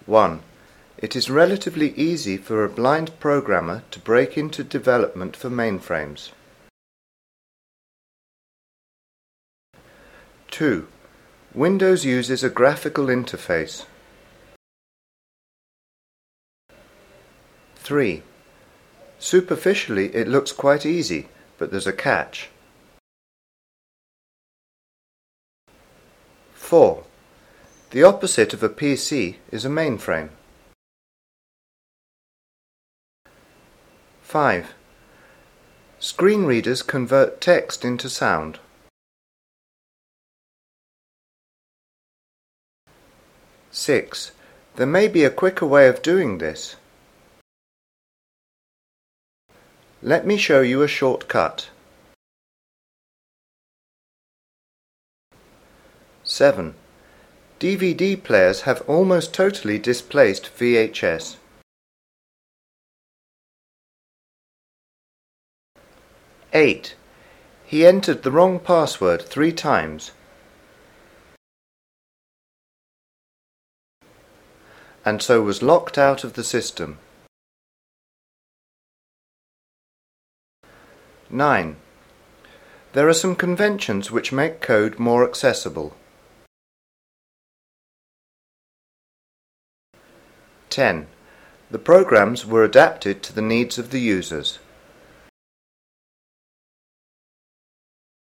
1. It is relatively easy for a blind programmer to break into development for mainframes. 2. Windows uses a graphical interface. 3. Superficially it looks quite easy, but there's a catch. 4. The opposite of a PC is a mainframe. 5. Screen readers convert text into sound. 6. There may be a quicker way of doing this. Let me show you a shortcut. 7. DVD players have almost totally displaced VHS. 8. He entered the wrong password 3 times. And so was locked out of the system. 9. There are some conventions which make code more accessible. 10. The programs were adapted to the needs of the users.